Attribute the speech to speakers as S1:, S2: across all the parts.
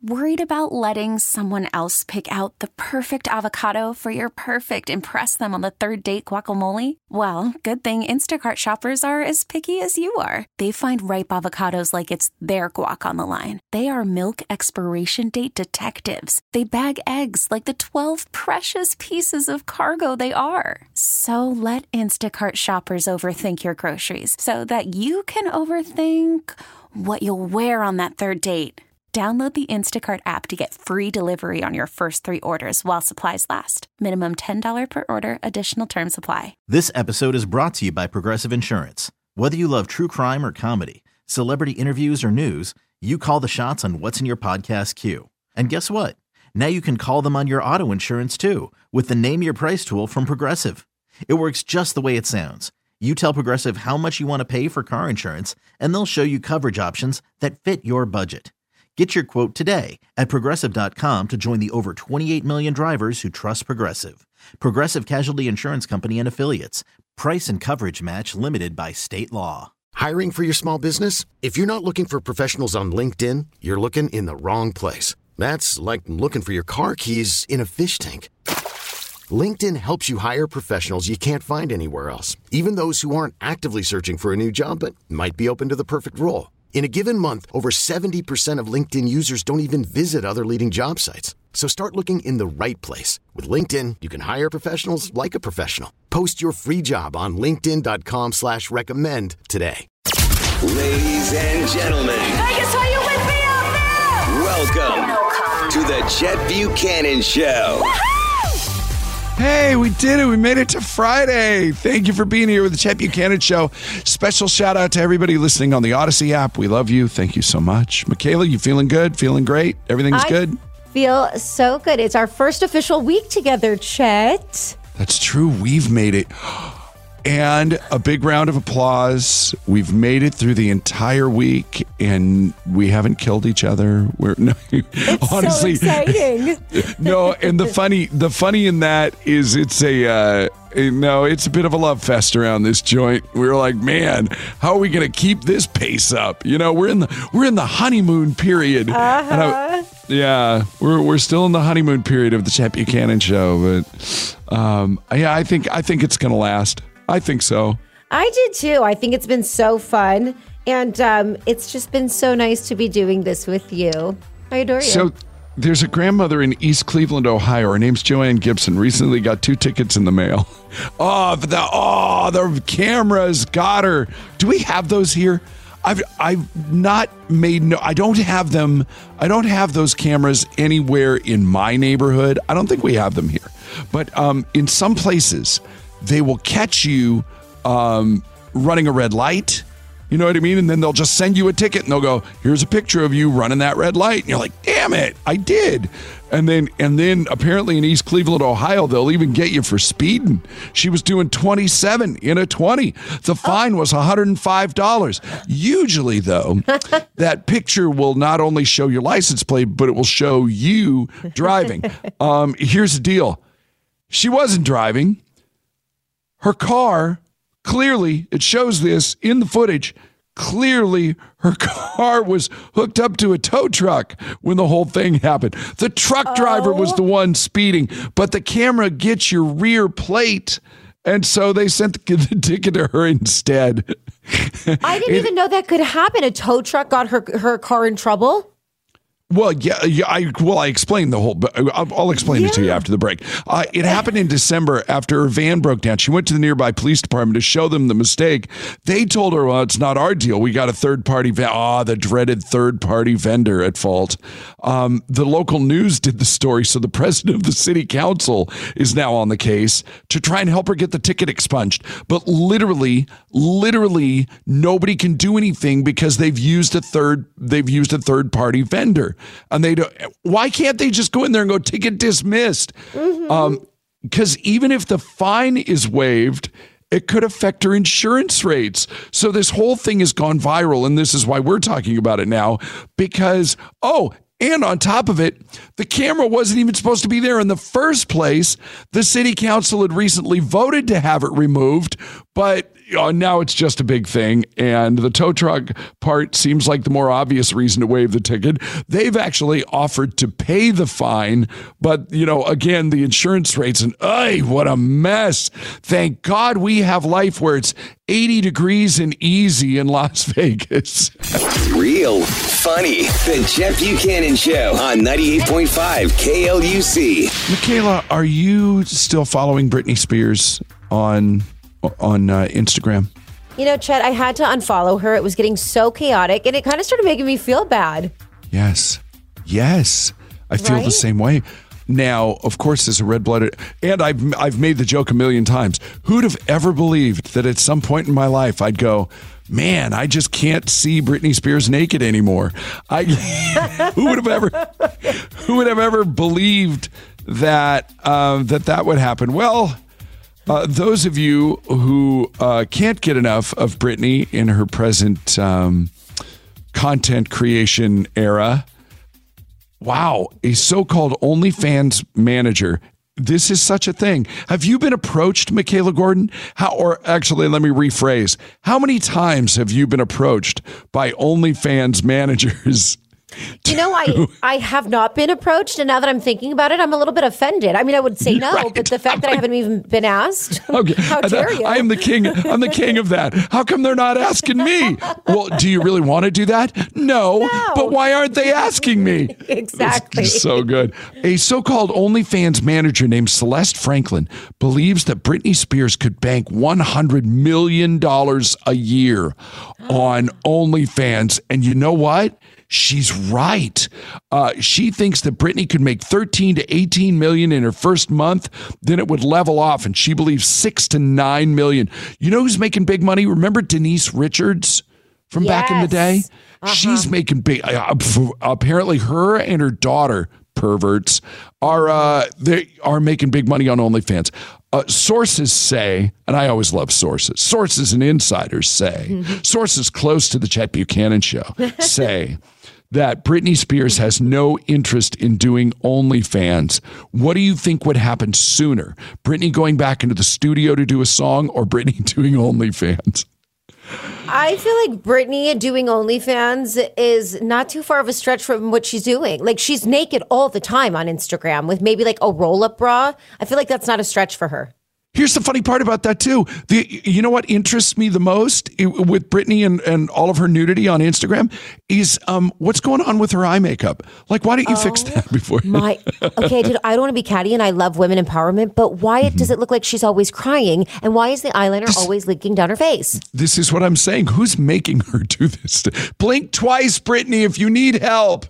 S1: Worried about letting someone else pick out the perfect avocado for your perfect impress them on the third date guacamole? Well, good thing Instacart shoppers are as picky as you are. They find ripe avocados like it's their guac on the line. They are milk expiration date detectives. They bag eggs like the 12 precious pieces of cargo they are. So let Instacart shoppers overthink your groceries so that you can overthink what you'll wear on that third date. Download the Instacart app to get free delivery on your first 3 orders while supplies last. Minimum $10 per order. Additional terms apply.
S2: This episode is brought to you by Progressive Insurance. Whether you love true crime or comedy, celebrity interviews or news, you call the shots on what's in your podcast queue. And guess what? Now you can call them on your auto insurance too with the Name Your Price tool from Progressive. It works just the way it sounds. You tell Progressive how much you want to pay for car insurance, and they'll show you coverage options that fit your budget. Get your quote today at Progressive.com to join the over 28 million drivers who trust Progressive. Progressive Casualty Insurance Company and Affiliates. Price and coverage match limited by state law.
S3: Hiring for your small business? If you're not looking for professionals on LinkedIn, you're looking in the wrong place. That's like looking for your car keys in a fish tank. LinkedIn helps you hire professionals you can't find anywhere else, even those who aren't actively searching for a new job but might be open to the perfect role. In a given month, over 70% of LinkedIn users don't even visit other leading job sites. So start looking in the right place. With LinkedIn, you can hire professionals like a professional. Post your free job on linkedin.com/recommend today.
S4: Ladies and gentlemen.
S5: Vegas, are you with me out there?
S4: Welcome to the Chet Buchanan Show.
S5: Woo-hoo!
S6: Hey, we did it. We made it to Friday. Thank you for being here with the Chet Buchanan Show. Special shout out to everybody listening on the Odyssey app. We love you. Thank you so much. Michaela, you feeling good? Feeling great? Everything's good?
S7: Feel so good. It's our first official week together, Chet.
S6: That's true. We've made it. And a big round of applause. We've made it through the entire week, and we haven't killed each other.
S7: It's
S6: honestly
S7: so exciting.
S6: No, and the funny in that is it's it's a bit of a love fest around this joint. We're like, man, how are we going to keep this pace up? You know, we're in the honeymoon period.
S7: Uh-huh.
S6: We're still in the honeymoon period of the Chet Buchanan Show, but I think it's going to last. I think so.
S7: I did too. I think it's been so fun. And it's just been so nice to be doing this with you. I adore you.
S6: So there's a grandmother in East Cleveland, Ohio. Her name's Joanne Gibson. Recently got 2 tickets in the mail. The cameras got her. Do we have those here? I've not made no. I don't have them. I don't have those cameras anywhere in my neighborhood. I don't think we have them here. But in some places, they will catch you running a red light. You know what I mean? And then they'll just send you a ticket and they'll go, here's a picture of you running that red light. And you're like, damn it, I did. And then apparently in East Cleveland, Ohio, they'll even get you for speeding. She was doing 27 in a 20. The fine was $105. Usually, though, that picture will not only show your license plate, but it will show you driving. Here's the deal. She wasn't driving. Her car, clearly, it shows this in the footage, clearly her car was hooked up to a tow truck when the whole thing happened. The truck driver was the one speeding, but the camera gets your rear plate, and so they sent the ticket to her instead.
S7: I didn't even know that could happen. A tow truck got her car in trouble.
S6: Well, I explained the whole, but I'll explain it to you after the break. It happened in December after her van broke down. She went to the nearby police department to show them the mistake. They told her, well, it's not our deal. We got a third-party the dreaded third-party vendor at fault. The local news did the story, so the president of the city council is now on the case to try and help her get the ticket expunged. But literally, nobody can do anything because they've used a third-party vendor. And why can't they just go in there and go ticket dismissed? Because even if the fine is waived, it could affect her insurance rates. So this whole thing has gone viral, and this is why we're talking about it now. Because, and on top of it, the camera wasn't even supposed to be there in the first place. The city council had recently voted to have it removed, but now it's just a big thing. And the tow truck part seems like the more obvious reason to waive the ticket. They've actually offered to pay the fine. But, again, the insurance rates and, what a mess. Thank God we have life where it's 80 degrees and easy in Las Vegas.
S4: Real funny. The Jeff Buchanan Show on 98.5 KLUC.
S6: Michaela, are you still following Britney Spears on Instagram?
S7: Chet, I had to unfollow her. It was getting so chaotic, and it kind of started making me feel bad.
S6: Yes. I feel the same way. Now, of course, as a red-blooded, and I've made the joke a million times. Who'd have ever believed that at some point in my life I'd go, man, I just can't see Britney Spears naked anymore. Who would have ever believed that that would happen? Well, those of you who can't get enough of Britney in her present content creation era, wow, a so-called OnlyFans manager. This is such a thing. Have you been approached, Michaela Gordon? Or actually, let me rephrase. How many times have you been approached by OnlyFans managers?
S7: I have not been approached, and now that I'm thinking about it, I'm a little bit offended. I mean, I would say no, right. But the fact that I haven't even been asked,
S6: okay.
S7: How dare you?
S6: I am the king. I'm the king of that. How come they're not asking me? Well, do you really want to do that? No. But why aren't they asking me?
S7: Exactly.
S6: So good. A so-called OnlyFans manager named Celeste Franklin believes that Britney Spears could bank $100 million a year on OnlyFans. And you know what? She's right. She thinks that Britney could make 13 to 18 million in her first month, then it would level off, and she believes 6 to 9 million. You know who's making big money? Remember Denise Richards from back in the day? She's making big. Apparently, her and her daughter, perverts, are making big money on OnlyFans. Sources say, and I always love sources and insiders say, sources close to the Chet Buchanan Show say that Britney Spears has no interest in doing OnlyFans. What do you think would happen sooner? Britney going back into the studio to do a song, or Britney doing OnlyFans?
S7: I feel like Britney doing OnlyFans is not too far of a stretch from what she's doing. Like, she's naked all the time on Instagram with maybe like a roll-up bra. I feel like that's not a stretch for her.
S6: Here's the funny part about that, too. You know what interests me the most with Britney and all of her nudity on Instagram is what's going on with her eye makeup. Like, why don't you fix that before?
S7: Okay, dude, I don't want to be catty, and I love women empowerment, but why does it look like she's always crying? And why is the eyeliner always leaking down her face? This
S6: is what I'm saying. Who's making her do this? Blink twice, Britney, if you need help.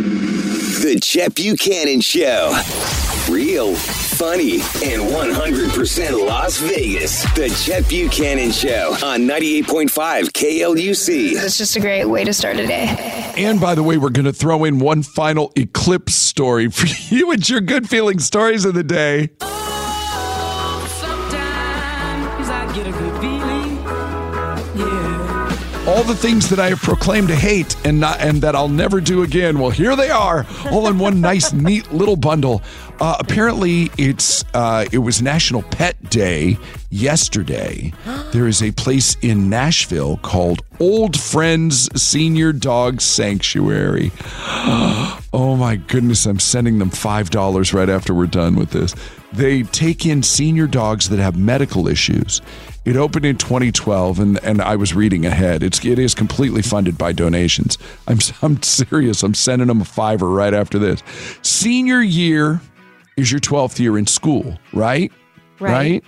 S4: The Chet Buchanan Show. Real, funny, and 100% Las Vegas. The Chet Buchanan Show on 98.5 KLUC.
S8: It's just a great way to start a day.
S6: And by the way, we're going to throw in one final eclipse story for you and your good feeling stories of the day.
S9: Oh, sometimes I get a good feeling. Yeah.
S6: All the things that I have proclaimed to hate and that I'll never do again. Well, here they are, all in one nice, neat little bundle. Apparently, it was National Pet Day yesterday. There is a place in Nashville called Old Friends Senior Dog Sanctuary. Oh my goodness, I'm sending them $5 right after we're done with this. They take in senior dogs that have medical issues. It opened in 2012, and I was reading ahead. It is completely funded by donations. I'm serious. I'm sending them a $5 right after this. Senior year is your 12th year in school, right? Right.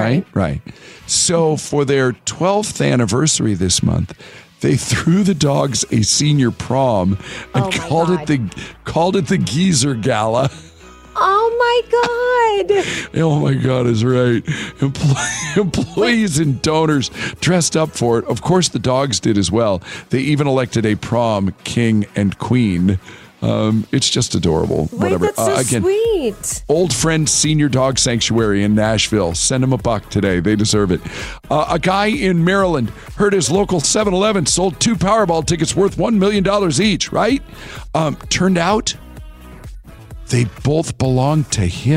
S6: So for their 12th anniversary this month, they threw the dogs a senior prom and called it the Geezer Gala.
S7: Oh
S6: my God is right. Employees and donors dressed up for it. Of course, the dogs did as well. They even elected a prom king and queen. It's just adorable. Whatever.
S7: That's so sweet.
S6: Old Friends Senior Dog Sanctuary in Nashville. Send them $1 today. They deserve it. A guy in Maryland heard his local 7-Eleven sold 2 Powerball tickets worth $1 million each, right? Turned out they both belonged to him.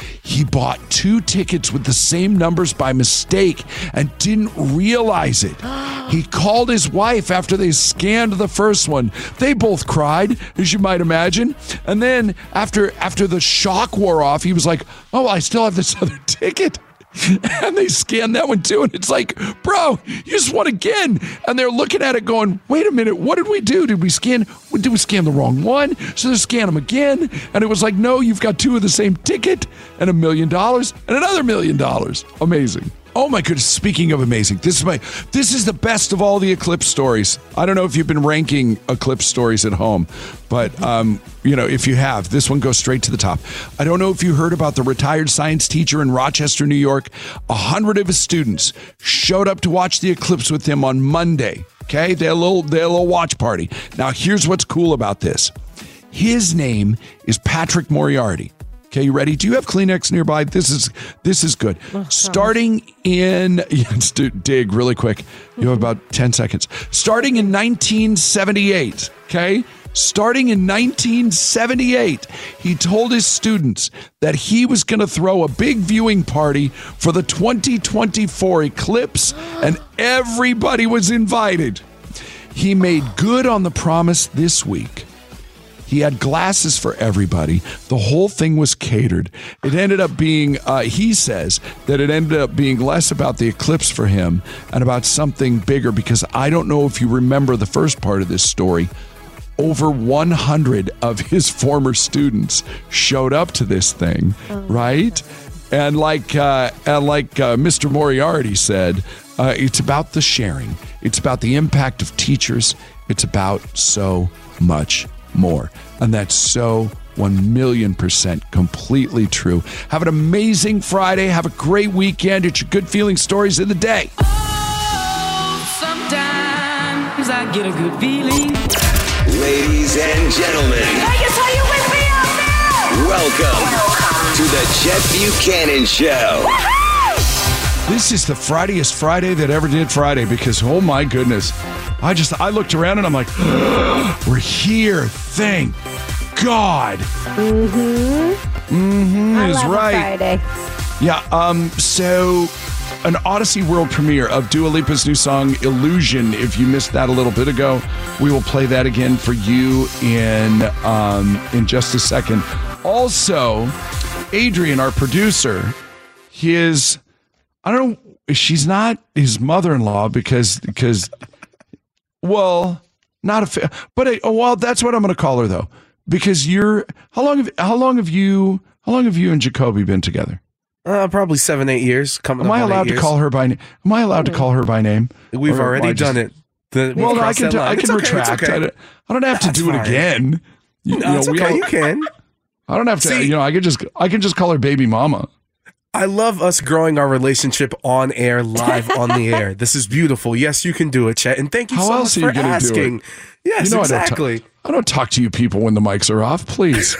S6: he bought 2 tickets with the same numbers by mistake and didn't realize it. He called his wife after they scanned the first one. They both cried, as you might imagine. And then after the shock wore off, he was like, oh, I still have this other ticket. And they scanned that one too. And it's like, bro, you just won again. And they're looking at it going, wait a minute, what did we do? Did we scan the wrong one? So they scan them again. And it was like, no, you've got 2 of the same ticket and $1 million and another $1 million. Amazing. Oh my goodness, speaking of amazing, this is the best of all the Eclipse stories. I don't know if you've been ranking Eclipse stories at home, but if you have, this one goes straight to the top. I don't know if you heard about the retired science teacher in Rochester, New York. 100 of his students showed up to watch the eclipse with him on Monday. Okay, they had a little watch party. Now, here's what's cool about this. His name is Patrick Moriarty. Okay, you ready? Do you have Kleenex nearby? This is good. Starting in, dig really quick. You have about 10 seconds. Starting in 1978, okay? Starting in 1978, he told his students that he was going to throw a big viewing party for the 2024 eclipse, and everybody was invited. He made good on the promise this week. He had glasses for everybody. The whole thing was catered. It ended up being, he says, that it ended up being less about the eclipse for him and about something bigger, because I don't know if you remember the first part of this story. Over 100 of his former students showed up to this thing, right? And like Mr. Moriarty said, it's about the sharing. It's about the impact of teachers. It's about so much more. And that's so 1,000,000% completely true. Have an amazing Friday. Have a great weekend. It's your good feeling stories of the day.
S9: Oh, sometimes I get a good feeling.
S4: Ladies and gentlemen,
S5: Vegas, are you with me out there?
S4: welcome to the Chet Buchanan Show.
S6: This is the Friday-est Friday that ever did Friday, because, oh my goodness, I looked around and I'm like, we're here. Thank God. Is right.
S7: Friday.
S6: Yeah. So an Odyssey world premiere of Dua Lipa's new song Illusion. If you missed that a little bit ago, we will play that again for you in just a second. Also, Adrian, our producer, she's not his mother-in-law because well, not a well, that's what I'm going to call her though, because how long have you and Jacoby been together?
S10: Probably 7-8 years.
S6: Am I allowed to call her by name? Am I allowed to call her by name?
S10: We've already done it.
S6: I can retract. Okay. I don't have to do it again.
S10: You can.
S6: I don't have to. I can just call her baby mama.
S10: I love us growing our relationship on air, live on the air. This is beautiful. Yes, you can do it, Chet. And thank you so much for asking. Yes, exactly.
S6: I don't talk to you people when the mics are off, please.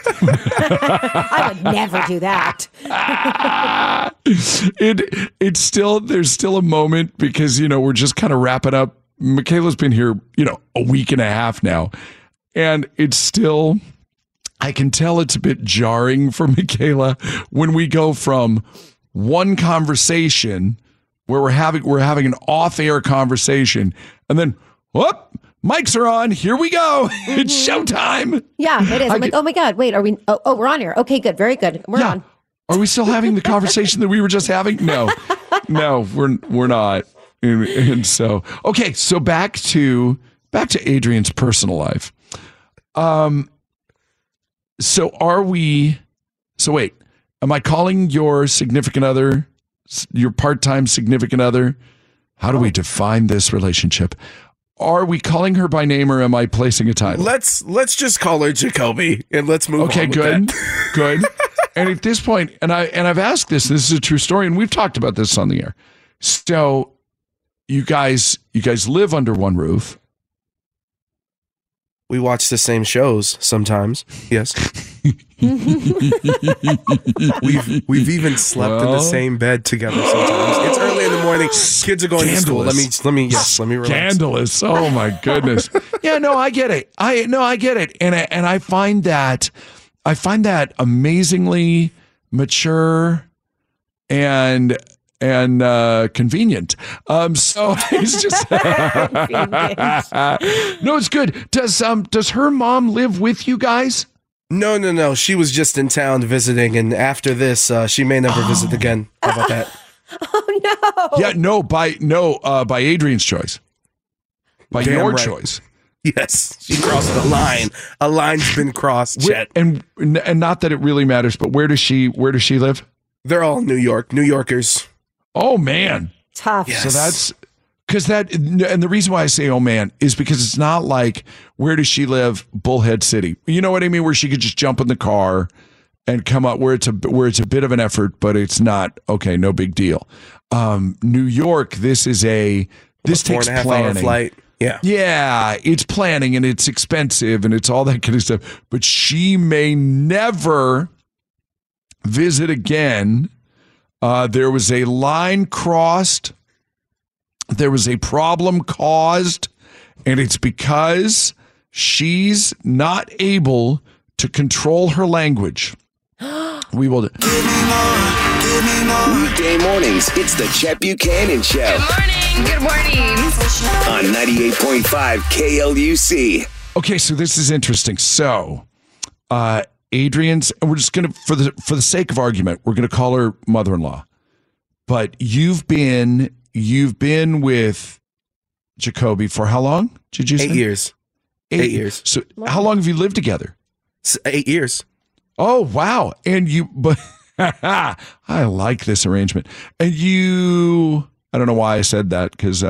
S7: I would never do that.
S6: There's still a moment because, we're just kind of wrapping up. Michaela's been here, a week and a half now. And it's still, I can tell it's a bit jarring for Michaela when we go from one conversation where we're having an off-air conversation, and then, whoop, mics are on. Here we go. It's showtime.
S7: Yeah, it is. I'm like, oh my God, wait, are we? Oh, we're on here. Okay, good, very good. We're on.
S6: Are we still having the conversation that we were just having? No, we're not. And so, okay, so back to Adrian's personal life. So wait, am I calling your significant other, your part-time significant other? How do we define this relationship? Are we calling her by name, or am I placing a title?
S10: Let's just call her Jacoby and let's move on.
S6: Okay, good. Good. And at this point, and I've asked this is a true story, and we've talked about this on the air. So you guys live under one roof.
S10: We watch the same shows sometimes. Yes. We've even slept in the same bed together sometimes. It's early in the morning. Kids are going to school. Let me relax.
S6: Scandalous. Oh my goodness. Yeah, no, I get it. I get it. And I find that amazingly mature, and convenient. So it's just no, it's good. Does her mom live with you guys?
S10: No. She was just in town visiting, and after this, she may never visit again. How about that?
S7: Oh no!
S6: Yeah, by Adrian's choice, by
S10: Damn
S6: your
S10: right.
S6: choice.
S10: Yes, she crossed the line. A line's been crossed, Chet.
S6: And not that it really matters, but where does she live?
S10: They're all New Yorkers.
S6: Oh man,
S7: tough.
S10: Yes.
S6: So that's because and the reason why I say oh man is because it's not like where does she live, Bullhead City. You know what I mean? Where she could just jump in the car and come up where it's a bit of an effort, but it's not okay. No big deal. New York. This takes
S10: 4.5
S6: planning.
S10: hour flight.
S6: Yeah, it's planning and it's expensive and it's all that kind of stuff. But she may never visit again. There was a line crossed. There was a problem caused, and it's because she's not able to control her language. We will.
S4: Weekday mornings, it's the Chet Buchanan Show.
S8: Good morning.
S4: On 98.5 KLUC.
S6: Okay, so this is interesting. So, Adrian's, and we're just gonna, for the sake of argument, we're gonna call her mother-in-law. But you've been with Jacoby for how long? Did you say?
S10: 8 years. 8 years.
S6: So, how long have you lived together?
S10: 8 years.
S6: Oh wow! But I like this arrangement. And I don't know why I said that because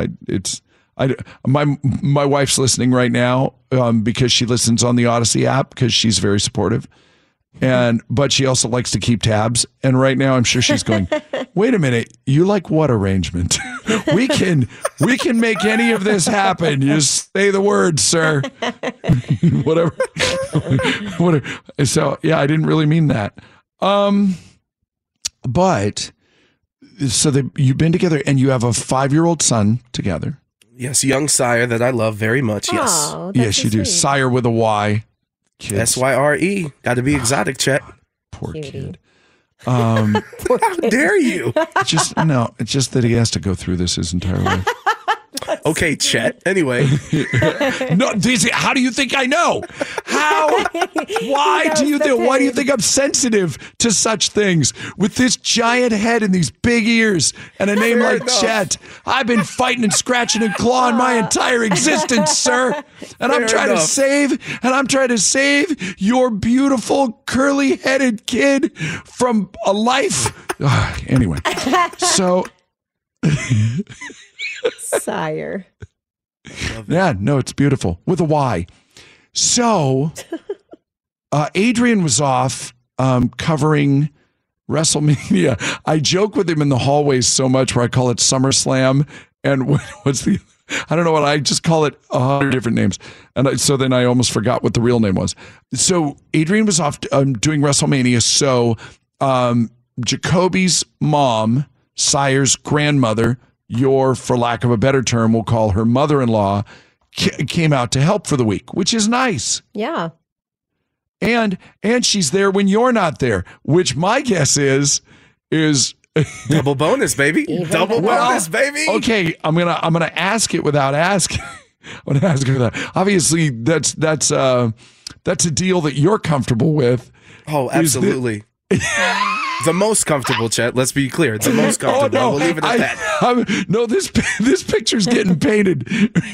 S6: my wife's listening right now because she listens on the Odyssey app because she's very supportive, but she also likes to keep tabs. And right now, I'm sure she's going, "Wait a minute, you like what arrangement? we can make any of this happen. You say the word, sir." Whatever. So yeah, I didn't really mean that. But. So you've been together and you have a 5-year-old son together.
S10: Yes, young sire that I love very much. Yes.
S7: Oh,
S6: yes, you do. Sire with a Y. Kids.
S10: SYRE. Got to be exotic, Chet.
S6: Poor kid.
S10: How dare you?
S6: It's just that he has to go through this his entire life.
S10: Okay, Chet. Anyway.
S6: No, how do you think I know? Why do you think I'm sensitive to such things? With this giant head and these big ears and a name like Chet, I've been fighting and scratching and clawing my entire existence, sir. And I'm trying to save your beautiful curly-headed kid from a life. Anyway, so
S7: Sire.
S6: Yeah, no, it's beautiful with a Y. So, Adrian was off covering WrestleMania. I joke with him in the hallways so much where I call it SummerSlam. And what's the, I don't know what, I just call it 100 different names. And so then I almost forgot what the real name was. So Adrian was off doing WrestleMania. So Jacoby's mom, Sire's grandmother, for lack of a better term, we'll call her mother-in-law, came out to help for the week, which is nice.
S7: Yeah.
S6: And she's there when you're not there, which my guess is
S10: double bonus, baby. Double bonus, baby.
S6: Okay, I'm gonna ask it without asking. I'm gonna ask it without. Obviously, that's a deal that you're comfortable with.
S10: Oh, absolutely. The most comfortable, Chet. Let's be clear. The most comfortable.
S6: Oh, no,
S10: we'll leave it at that.
S6: No, this picture's getting painted.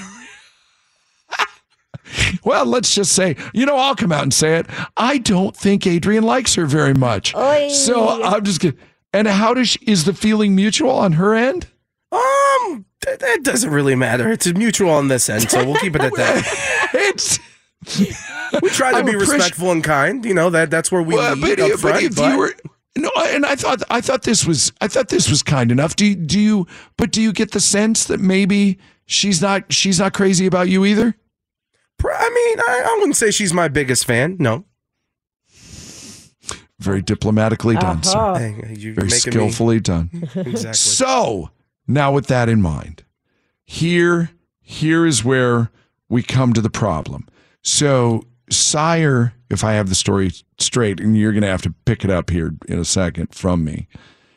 S6: Well, let's just say, I'll come out and say it. I don't think Adrian likes her very much.
S7: Oy.
S6: So I'm just kidding. And is the feeling mutual on her end?
S10: That doesn't really matter. It's mutual on this end, so we'll keep it at that. We try to be respectful and kind. That's where we lead up front.
S6: No, and I thought this was kind enough. Do you get the sense that maybe she's not crazy about you either?
S10: I mean, I wouldn't say she's my biggest fan. No.
S6: Very diplomatically done, sir.
S10: Hey,
S6: very skillfully done.
S10: Exactly.
S6: So now, with that in mind, here is where we come to the problem. So Sire, if I have the story straight, and you're going to have to pick it up here in a second from me,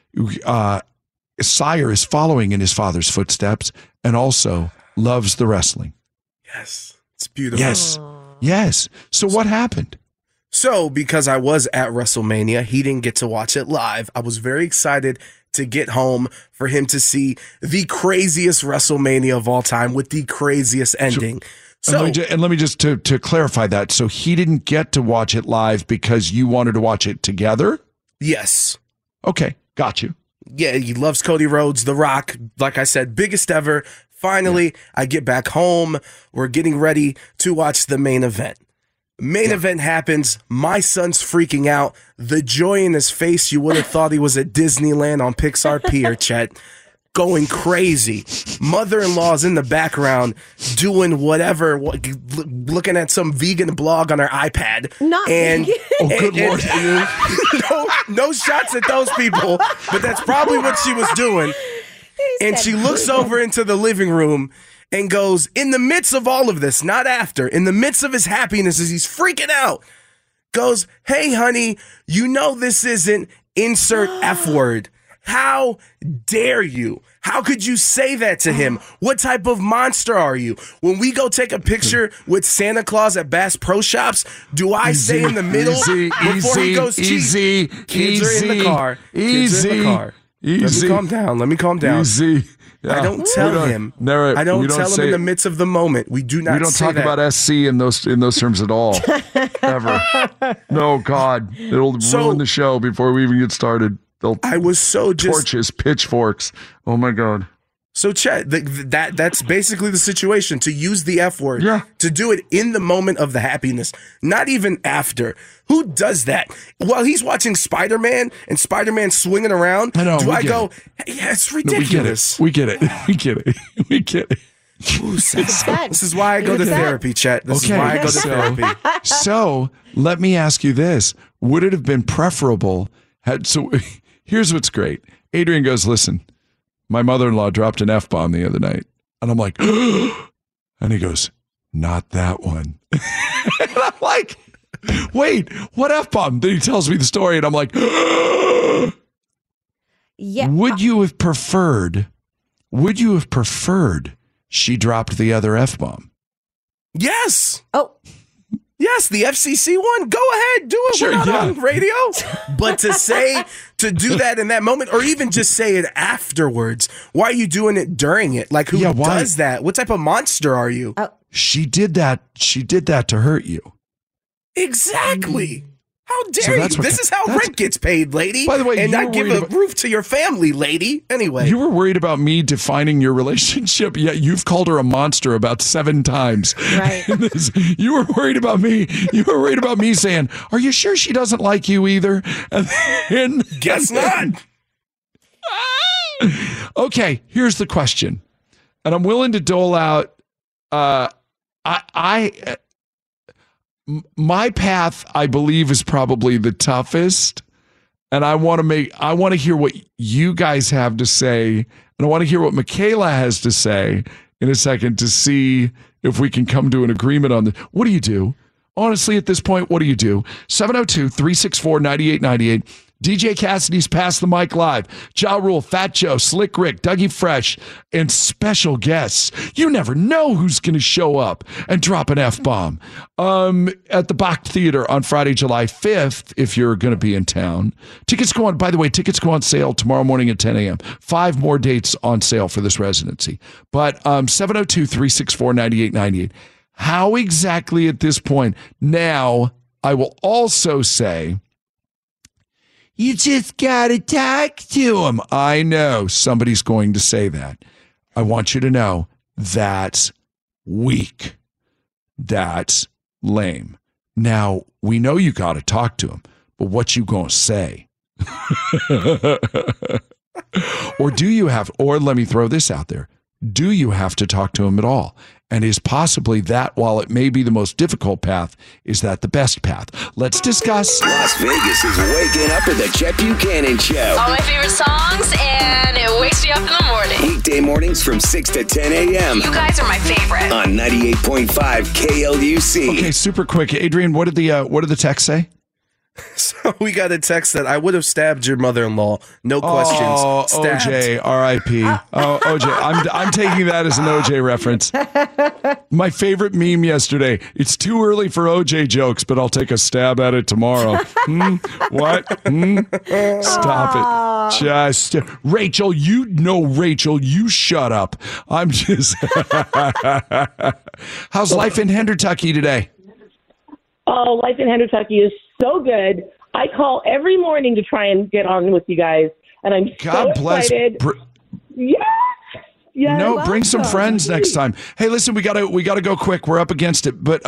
S6: Sire is following in his father's footsteps and also loves the wrestling.
S10: Yes. It's beautiful.
S6: Yes. So what happened?
S10: So, because I was at WrestleMania, he didn't get to watch it live. I was very excited to get home for him to see the craziest WrestleMania of all time with the craziest ending.
S6: And let me just to clarify that. So he didn't get to watch it live because you wanted to watch it together?
S10: Yes.
S6: Okay, got you.
S10: Yeah, he loves Cody Rhodes, The Rock. Like I said, biggest ever. Finally, I get back home. We're getting ready to watch the main event. Main event happens. My son's freaking out. The joy in his face, you would have thought he was at Disneyland on Pixar Pier, Chet. Going crazy. Mother-in-law's in the background doing whatever, looking at some vegan blog on her iPad.
S6: Good Lord.
S10: No shots at those people, but that's probably what she was doing. And she looks over into the living room and goes, in the midst of all of this, not after, in the midst of his happiness as he's freaking out, goes, hey, honey, you know this isn't insert F word. How dare you? How could you say that to him? What type of monster are you? When we go take a picture with Santa Claus at Bass Pro Shops, do I say in the middle before he goes cheap? Kids are in the car. Kids are in the car.
S6: Easy.
S10: Let me calm down.
S6: Easy. Yeah.
S10: I don't tell him. I don't tell him in the midst of the moment. We do not.
S6: We don't talk about SC in those terms at all. Ever. No, God, it'll ruin the show before we even get started.
S10: I was so
S6: torches, pitchforks. Oh my God.
S10: So Chet, that's basically the situation. To use the F word, to do it in the moment of the happiness, not even after. Who does that? While he's watching Spider-Man and Spider-Man swinging around, it's ridiculous.
S6: We get it.
S10: Ooh, this is why I go to therapy, Chet. This is why I go to therapy.
S6: So let me ask you this. Would it have been preferable here's what's great. Adrian goes, listen, my mother-in-law dropped an F-bomb the other night. And I'm like, and he goes, not that one. And I'm like, wait, what F-bomb? Then he tells me the story and I'm like,
S7: yeah.
S6: Would you have preferred she dropped the other F-bomb?
S10: Yes.
S7: Oh.
S10: Yes, the FCC one. Go ahead, do it. We're not on radio. But to do that in that moment, or even just say it afterwards. Why are you doing it during it? Like, who does that? What type of monster are you?
S6: She did that. She did that to hurt you.
S10: Exactly. How dare you? This is how rent gets paid, lady.
S6: By the way,
S10: and not give a roof to your family, lady. Anyway.
S6: You were worried about me defining your relationship, yet you've called her a monster about 7 times.
S7: Right.
S6: You were worried about me. You were worried about me saying, are you sure she doesn't like you either? And
S10: guess not.
S6: Okay, here's the question. And I'm willing to dole out my path, I believe, is probably the toughest, and I want to hear what you guys have to say, and I want to hear what Michaela has to say in a second to see if we can come to an agreement on this. What do you do? Honestly, at this point, what do you do? 702-364-9898. DJ Cassidy's Pass the Mic Live. Ja Rule, Fat Joe, Slick Rick, Dougie Fresh, and special guests. You never know who's going to show up and drop an F-bomb. At the Bach Theater on Friday, July 5th, if you're going to be in town. Tickets go on sale tomorrow morning at 10 a.m. 5 more dates on sale for this residency. But 702-364-9898. How exactly at this point? Now, I will also say, you just got to talk to him. I know somebody's going to say that. I want you to know that's weak. That's lame. Now, we know you got to talk to him, but what you going to say? Or let me throw this out there. Do you have to talk to him at all? And is possibly that, while it may be the most difficult path, is that the best path? Let's discuss.
S4: Las Vegas is waking up with the Chet Buchanan Show.
S11: All my favorite songs, and it wakes me up in the morning.
S4: Weekday mornings from 6 to 10 a.m.
S11: You guys are my favorite.
S4: On 98.5 KLUC.
S6: Okay, super quick. Adrian, what did the text say?
S10: So we got a text that I would have stabbed your mother-in-law. No questions.
S6: Oh,
S10: Stabbed.
S6: OJ, R.I.P. Oh, OJ. I'm taking that as an OJ reference. My favorite meme yesterday. It's too early for OJ jokes, but I'll take a stab at it tomorrow. What? Stop it. Just Rachel, Rachel, you shut up. I'm just How's life in Hendertucky today?
S12: Oh, life in Hendertucky is so good. I call every morning to try and get on with you guys, and I'm
S6: God
S12: so
S6: bless.
S12: excited. Yes.
S6: No, bring some friends next time. Hey, listen, we gotta go quick. We're up against it, but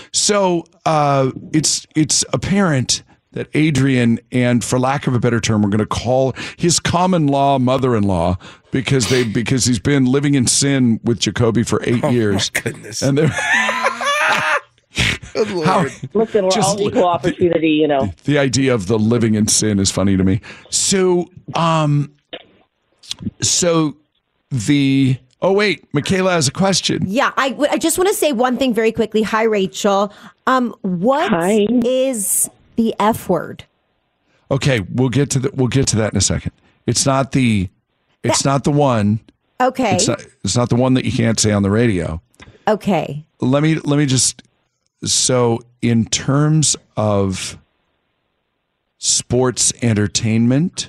S6: it's apparent that Adrian, and for lack of a better term, we're going to call his common law mother-in-law because he's been living in sin with Jacoby for 8 years.
S10: My goodness.
S6: And
S10: Good Lord.
S12: Listen, we're all equal opportunity, you know.
S6: The idea of the living in sin is funny to me. So, Michaela has a question.
S7: Yeah, I just want to say one thing very quickly. Hi, Rachel. What is the F word?
S6: Okay, we'll get to that in a second. It's not the one.
S7: Okay.
S6: It's not the one that you can't say on the radio.
S7: Okay.
S6: Let me just. So, in terms of sports entertainment,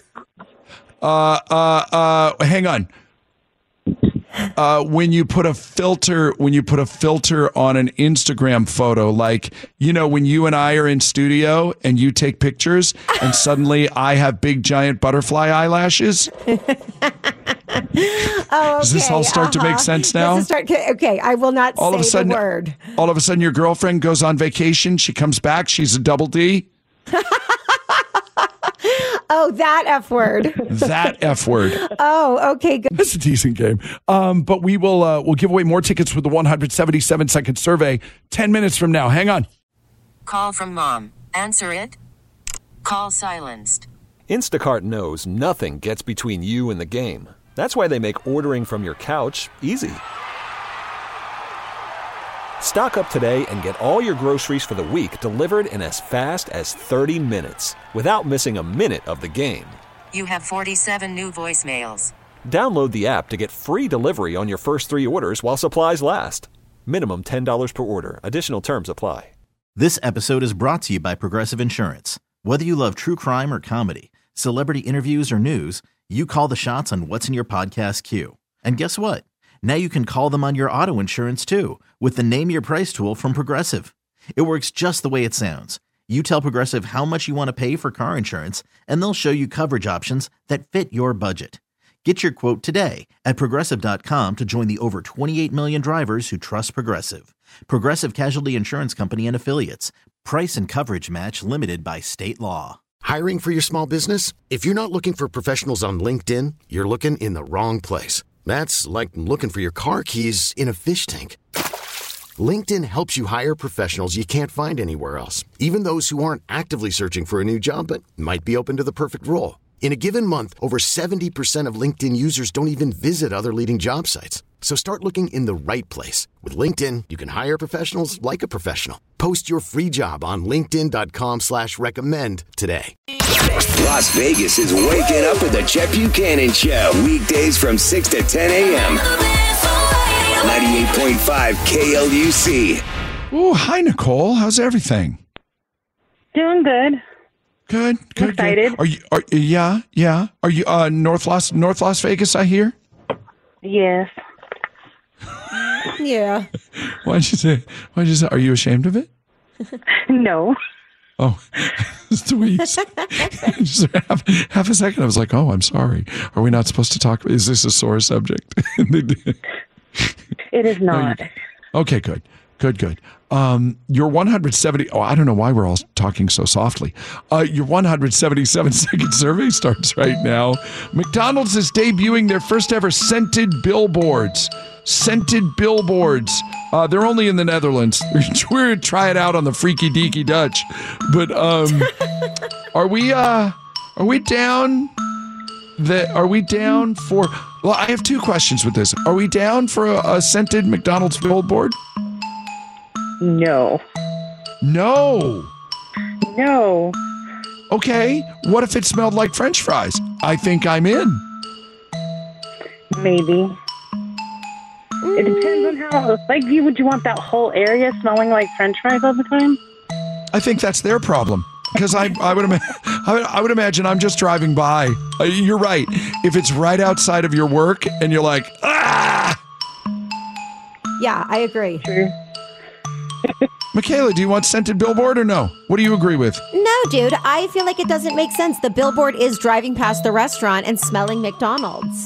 S6: hang on. When you put a filter on an Instagram photo, like, when you and I are in studio and you take pictures and suddenly I have big giant butterfly eyelashes.
S7: Oh, okay.
S6: Does this all start to make sense now?
S7: Okay, I will not say the word.
S6: All of a sudden, your girlfriend goes on vacation. She comes back. She's a double D.
S7: Oh, that F word.
S6: That F word.
S7: Oh, okay, good.
S6: That's a decent game. But we'll give away more tickets with the 177-second survey 10 minutes from now. Hang on.
S13: Call from mom. Answer it. Call silenced.
S14: Instacart knows nothing gets between you and the game. That's why they make ordering from your couch easy. Stock up today and get all your groceries for the week delivered in as fast as 30 minutes without missing a minute of the game.
S13: You have 47 new voicemails.
S14: Download the app to get free delivery on your first 3 orders while supplies last. Minimum $10 per order. Additional terms apply.
S2: This episode is brought to you by Progressive Insurance. Whether you love true crime or comedy, celebrity interviews or news, you call the shots on what's in your podcast queue. And guess what? Now you can call them on your auto insurance too with the Name Your Price tool from Progressive. It works just the way it sounds. You tell Progressive how much you want to pay for car insurance, and they'll show you coverage options that fit your budget. Get your quote today at Progressive.com to join the over 28 million drivers who trust Progressive. Progressive Casualty Insurance Company and Affiliates. Price and coverage match limited by state law.
S3: Hiring for your small business? If you're not looking for professionals on LinkedIn, you're looking in the wrong place. That's like looking for your car keys in a fish tank. LinkedIn helps you hire professionals you can't find anywhere else, even those who aren't actively searching for a new job but might be open to the perfect role. In a given month, over 70% of LinkedIn users don't even visit other leading job sites. So start looking in the right place. With LinkedIn, you can hire professionals like a professional. Post your free job on linkedin.com/recommend today.
S4: Las Vegas is waking up with the Chet Buchanan Show. Weekdays from 6 to 10 a.m. 98.5 KLUC.
S6: Oh, hi, Nicole. How's everything?
S15: Doing good.
S6: Good.
S15: Excited.
S6: Are you? Yeah. Are you North Las Vegas? I hear.
S15: Yes.
S7: Yeah.
S6: Why'd you say? Are you ashamed of it?
S15: No.
S6: Oh, that's the way you said. Just half a second, I was like, "Oh, I'm sorry. Are we not supposed to talk? Is this a sore subject?"
S15: It is not.
S6: Okay, good. Your 170. Oh, I don't know why we're all talking so softly. Your 177-second survey starts right now. McDonald's is debuting their first ever scented billboards. scented billboards. They're only in the Netherlands. We're going to try it out on the freaky deaky Dutch. But are we down? Are we down for? Well, I have two questions with this. Are we down for a scented McDonald's billboard?
S15: No.
S6: No.
S15: No.
S6: Okay. What if it smelled like French fries? I think I'm in.
S15: Maybe. It depends on how. Like, would you want that whole area smelling like French fries all the time?
S6: I think that's their problem. Because I would imagine I'm just driving by. You're right. If it's right outside of your work and you're like, ah!
S7: Yeah, I agree.
S15: True.
S6: Michaela, do you want scented billboard or no? What do you agree with?
S7: No, dude. I feel like it doesn't make sense. The billboard is driving past the restaurant and smelling McDonald's.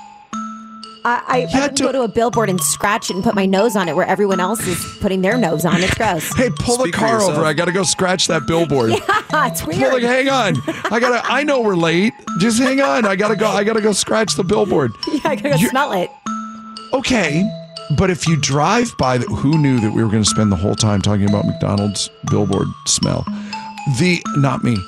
S7: I wouldn't go to a billboard and scratch it and put my nose on it where everyone else is putting their nose on. It's gross.
S6: Hey, pull the car over. I got to go scratch that billboard.
S7: Yeah, it's weird.
S6: Hang on. I know we're late. Just hang on. I got to go scratch the billboard.
S7: Yeah, I got to go smell it.
S6: Okay. But if you drive by, who knew that we were going to spend the whole time talking about McDonald's billboard smell? Not me.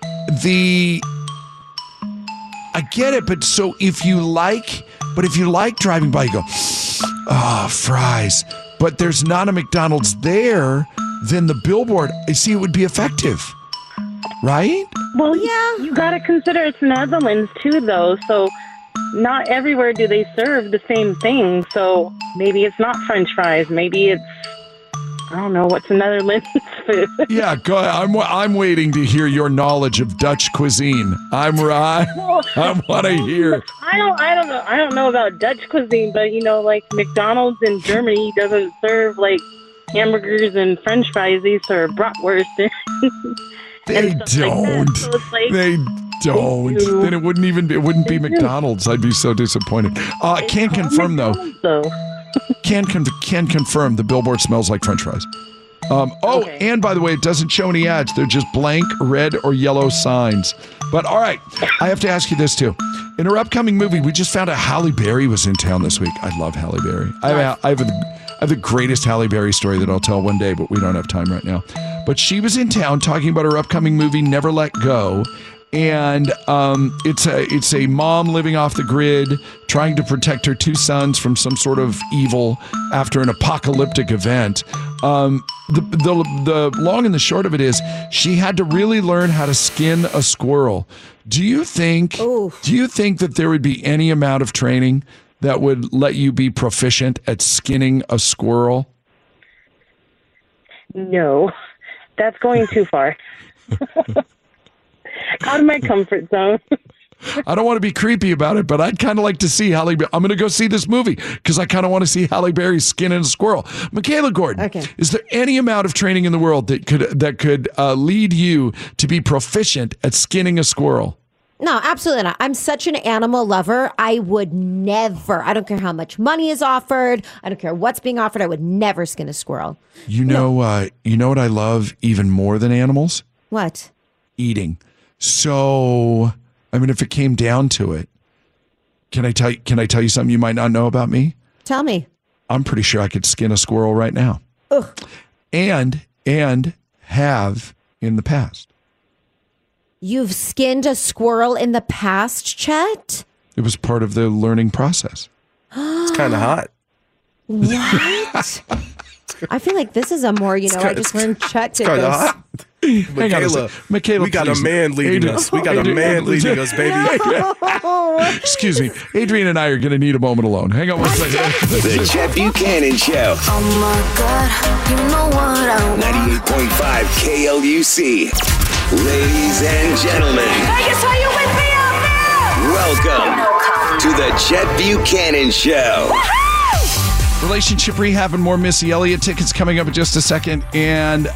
S6: I get it, but so if you like driving by, you go, fries. But there's not a McDonald's there, then the billboard, it would be effective. Right?
S15: Well, yeah. You got to consider it's Netherlands too, though. So not everywhere do they serve the same thing. So maybe it's not French fries.Maybe it's, I don't know, what's Netherlands food?
S6: Yeah, go ahead. I'm waiting to hear your knowledge of Dutch cuisine. I want to hear.
S15: I don't know about Dutch cuisine, but like McDonald's in Germany doesn't serve like hamburgers and French fries. They serve bratwurst.
S6: They don't. Like so like, they don't. Then it wouldn't be McDonald's. I'd be so disappointed. Can't confirm though. Can confirm the billboard smells like French fries. Okay. And by the way, it doesn't show any ads. They're just blank red or yellow signs. But all right, I have to ask you this too. In her upcoming movie, we just found out Halle Berry was in town this week. I love Halle Berry. I have the greatest Halle Berry story that I'll tell one day, but we don't have time right now. But she was in town talking about her upcoming movie, Never Let Go. And it's a mom living off the grid, trying to protect her two sons from some sort of evil after an apocalyptic event. The long and the short of it is she had to really learn how to skin a squirrel. Do you think that there would be any amount of training that would let you be proficient at skinning a squirrel?
S15: No, that's going too far. Out of my comfort zone.
S6: I don't want to be creepy about it, but I'd kind of like to see Halle Berry. I'm going to go see this movie because I kind of want to see Halle Berry skinning a squirrel. Michaela Gordon, is there any amount of training in the world that could lead you to be proficient at skinning a squirrel?
S7: No, absolutely not. I'm such an animal lover. I would never, I don't care how much money is offered. I don't care what's being offered. I would never skin a squirrel.
S6: You know what I love even more than animals?
S7: What?
S6: Eating. So, I mean, if it came down to it, can I tell you something you might not know about me?
S7: Tell me.
S6: I'm pretty sure I could skin a squirrel right now.
S7: Ugh.
S6: And have in the past.
S7: You've skinned a squirrel in the past, Chet?
S6: It was part of the learning process.
S10: It's kind of hot.
S7: What? I feel like this is a more, I just learned Chet did this.
S10: Hot. Michaela, we got a man leading us. We got a man leading us, baby.
S6: Excuse me. Adrian and I are going to need a moment alone. Hang on one second.
S4: The Chet Buchanan Show.
S5: Oh my God, you know what I want.
S4: 98.5 KLUC. Ladies and gentlemen.
S5: Vegas, are you with me out there?
S4: Welcome to the Chet Buchanan Show.
S6: Relationship Rehab and more Missy Elliott tickets coming up in just a second. And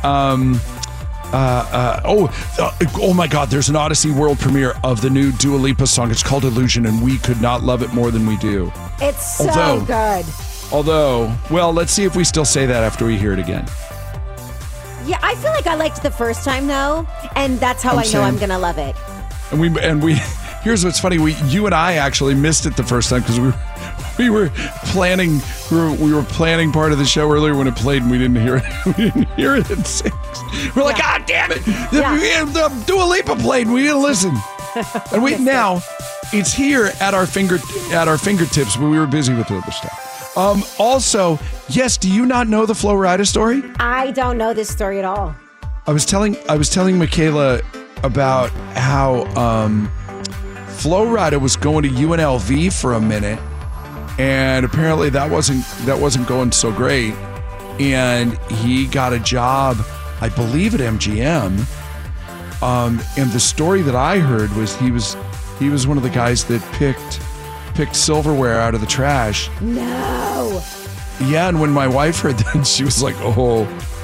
S6: oh my God, there's an Odyssey world premiere of the new Dua Lipa song. It's called Illusion, and we could not love it more than we do.
S7: It's so good.
S6: Although, well, let's see if we still say that after we hear it again.
S7: Yeah, I feel like I liked the first time though, and that's how I know I'm gonna love it.
S6: And Here's what's funny. You and I actually missed it the first time because we were planning planning part of the show earlier when it played and we didn't hear it. We didn't hear it at 6. We're like, God damn it! The Dua Lipa played and we didn't listen. And now it's here at our fingertips, but we were busy with the other stuff. Also, yes, do you not know the Flo Rida story?
S7: I don't know this story at all.
S6: I was telling Michaela about how Flo Rida was going to UNLV for a minute, and apparently that wasn't going so great, and he got a job, I believe, at MGM. And the story that I heard was he was one of the guys that picked silverware out of the trash.
S7: No.
S6: Yeah, and when my wife heard that, she was like, "Oh."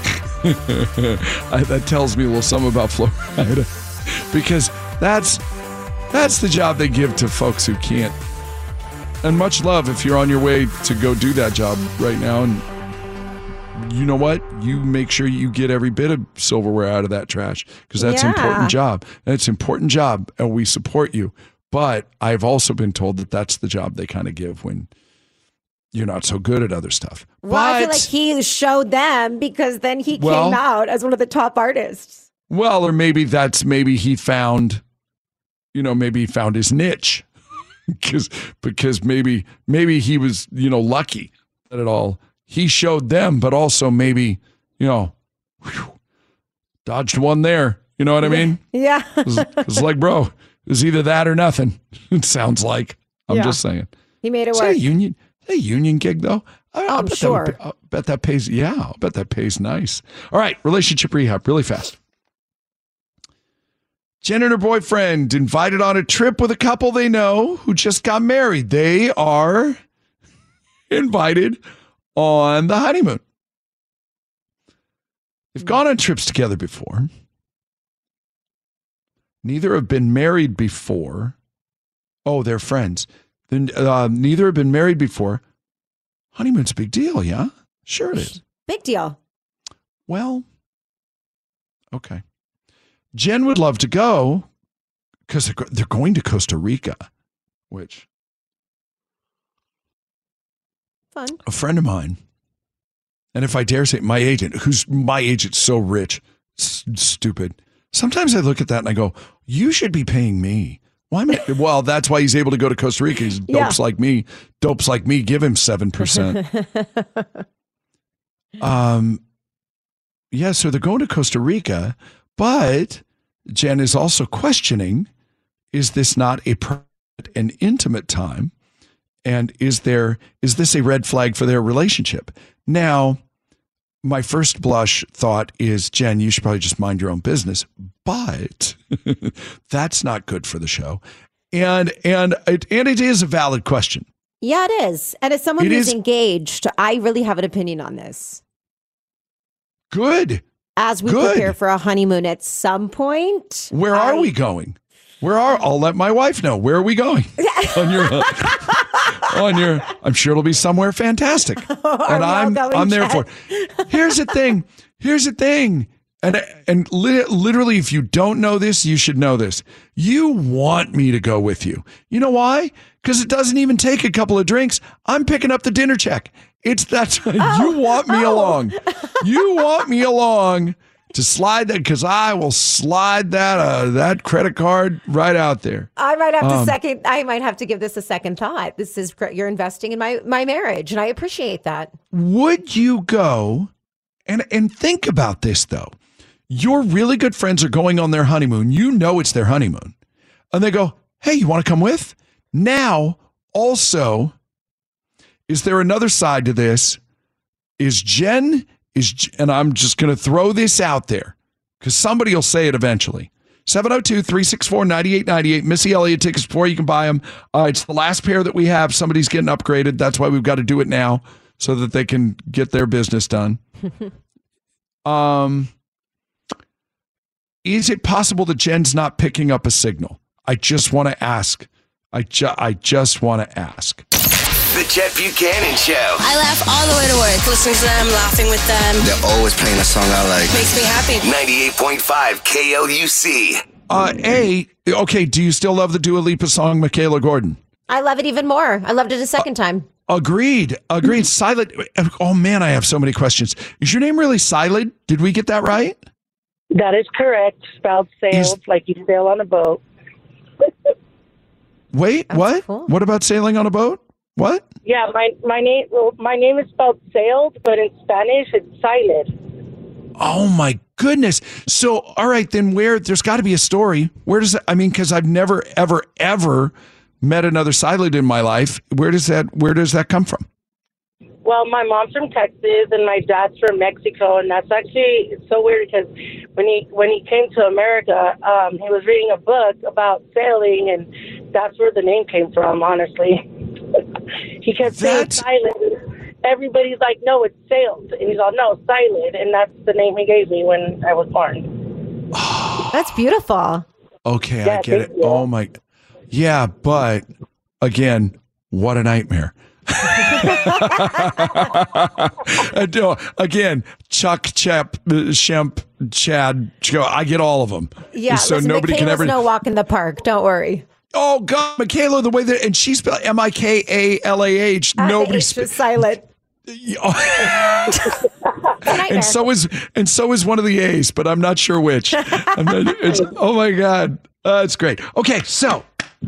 S6: That tells me a little something about Flo Rida, because that's the job they give to folks who can't. And much love if you're on your way to go do that job right now. And you know what? You make sure you get every bit of silverware out of that trash, because that's an important job. That's an important job, and we support you. But I've also been told that that's the job they kind of give when you're not so good at other stuff.
S7: Well, I feel like he showed them, because then he came out as one of the top artists.
S6: Well, or maybe he found, maybe he found his niche, because maybe he was, lucky at it all. He showed them, but also maybe, dodged one there. You know what I mean?
S7: Yeah.
S6: It's like, bro, it was either that or nothing. It sounds like. I'm just saying.
S7: He made it
S6: work. A union gig, though.
S7: I'm sure.
S6: I'll bet that pays. Yeah, I'll bet that pays nice. All right, relationship rehab, really fast. Jen and her boyfriend invited on a trip with a couple they know who just got married. They are invited on the honeymoon. They've gone on trips together before. Neither have been married before. Oh, they're friends. Then neither have been married before. Honeymoon's a big deal, yeah? Sure it is.
S7: Big deal.
S6: Well, okay. Jen would love to go because they're going to Costa Rica, which
S7: fun.
S6: A friend of mine, and if I dare say, my agent so rich, stupid. Sometimes I look at that and I go, you should be paying me. Well, that's why he's able to go to Costa Rica. He's dopes like me. Dopes like me give him 7%. So they're going to Costa Rica, but Jen is also questioning, is this not a private and intimate time? And is this a red flag for their relationship? Now, my first blush thought is, Jen, you should probably just mind your own business, but that's not good for the show. And it is a valid question.
S7: Yeah, it is. And as someone who's engaged, I really have an opinion on this.
S6: Good.
S7: As we prepare for a honeymoon at some point.
S6: Where are we going? I'll let my wife know. Where are we going? I'm sure it'll be somewhere fantastic. And I'm there for it. Here's the thing. And literally, if you don't know this, you should know this. You want me to go with you. You know why? Because it doesn't even take a couple of drinks. I'm picking up the dinner check. You want me along. You want me along to slide that, because I will slide that credit card right out there.
S7: I might have to give this a second thought. You're investing in my marriage, and I appreciate that.
S6: Would you go and think about this though? Your really good friends are going on their honeymoon. You know it's their honeymoon. And they go, hey, you want to come with? Now, also, is there another side to this? And I'm just going to throw this out there because somebody will say it eventually. 702-364-9898. Missy Elliott tickets before you can buy them. It's the last pair that we have. Somebody's getting upgraded. That's why we've got to do it now so that they can get their business done. Is it possible that Jen's not picking up a signal? I just want to ask. I just want to ask.
S4: The Chet Buchanan Show.
S11: I laugh all the way to work, listening to them, laughing with them.
S16: They're always playing a song I like.
S11: Makes me happy.
S4: 98.5 KLUC.
S6: Do you still love the Dua Lipa song, Michaela Gordon?
S7: I love it even more. I loved it a second time.
S6: Agreed. Silent. Oh, man, I have so many questions. Is your name really Silent? Did we get that right?
S15: That is correct. Spelled sailed, like you sail on a boat.
S6: Wait,
S7: That's
S6: what?
S7: cool.
S6: What about sailing on a boat? What?
S15: Yeah, my name is spelled sailed, but in Spanish it's silent.
S6: Oh my goodness. So, all right, then there's got to be a story. Where does that, because I've never, ever met another Silent in my life. Where does that come from?
S15: Well, my mom's from Texas and my dad's from Mexico, and that's actually it's so weird because when he came to America, he was reading a book about sailing, and that's where the name came from. Honestly, he kept saying silent. Everybody's like, "No, it's sailed," and he's all, "No, silent," and that's the name he gave me when I was born.
S7: That's beautiful.
S6: Okay, I get it. Oh my, yeah, but again, what a nightmare. Again, Chuck, Chep, Shemp, Chad, I get all of them.
S7: Yeah,
S6: so nobody can ever.
S7: no walk in the park. Don't worry.
S6: Oh God, Michaela, the way that and she's spelled Mikalah. Nobody's
S7: silent.
S6: and so is one of the A's, but I'm not sure which. Oh my God, it's great. Okay, so,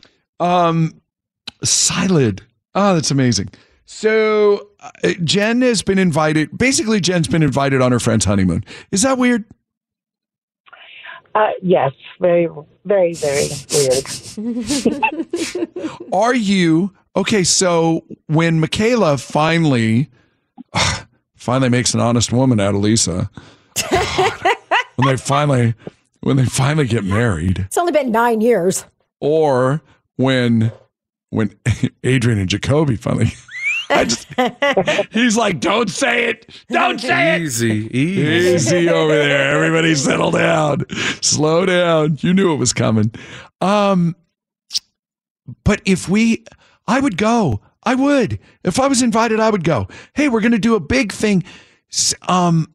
S6: Silent. Oh, that's amazing. So Jen has been invited. Basically, Jen's been invited on her friend's honeymoon. Is that weird?
S15: Yes, very, very, very weird.
S6: Are you okay? So when Michaela finally makes an honest woman out of Lisa, when they finally get married,
S7: it's only been 9 years.
S6: Or when Adrian and Jacoby finally, he's like, don't say it. Don't say it. Easy over there. Everybody settle down. Slow down. You knew it was coming. But I would go. I would. If I was invited, I would go. Hey, we're going to do a big thing. Silent,